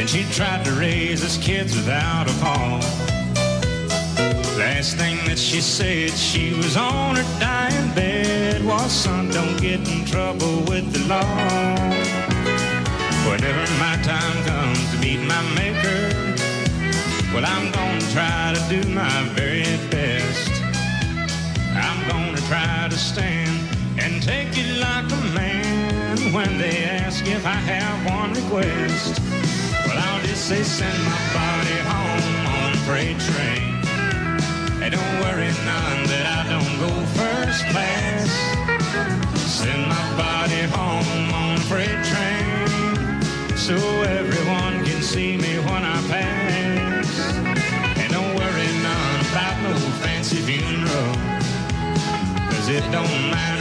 and she tried to raise us kids without a fall. Last thing that she said, she was on her dying bed, was, son, don't get in trouble with the law. Whenever my time comes to meet my maker, well, I'm gonna try to do my very best. I'm gonna try to stand and take it like a man when they ask if I have one request. Well, I'll just say send my body home on a freight train. Hey, don't worry none that I don't go first class. Send my body home on a freight train so everyone can see me when I pass. And don't worry none about no fancy funeral, 'cause it don't matter